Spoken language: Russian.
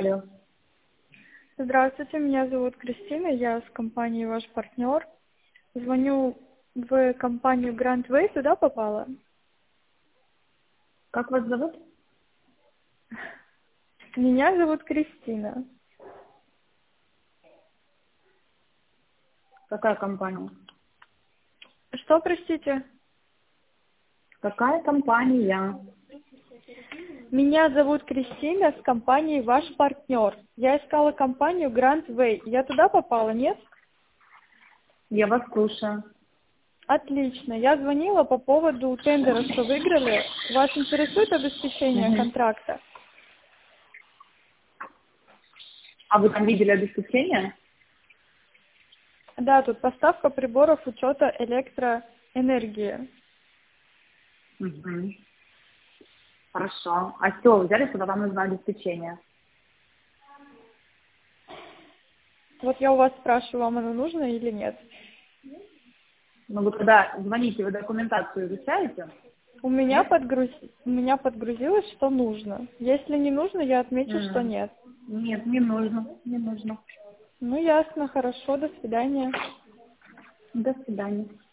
Алло. Здравствуйте, меня зовут Кристина, я с компании «Ваш партнер». Звоню в компанию Grand Way, туда попала? Как вас зовут? Меня зовут Кристина. Какая компания? Что, простите? Какая компания? Меня зовут Кристина с компании «Ваш партнер». Я искала компанию Grand Way. Я туда попала, нет? Я вас слушаю. Отлично. Я звонила по поводу тендера, что выиграли. Вас интересует обеспечение Мгм. контракта? А вы там видели обеспечение? Да, тут поставка приборов учета электроэнергии. Угу. Хорошо. А что, вы взяли, когда вам нужно обеспечение? Вот я у вас спрашиваю, вам оно нужно или нет? Ну, вы когда звоните, вы документацию изучаете? Нет? У меня подгрузилось, что нужно. Если не нужно, я отмечу, что М. нет. Нет, не нужно. Не нужно. Ну, ясно, хорошо, до свидания. До свидания.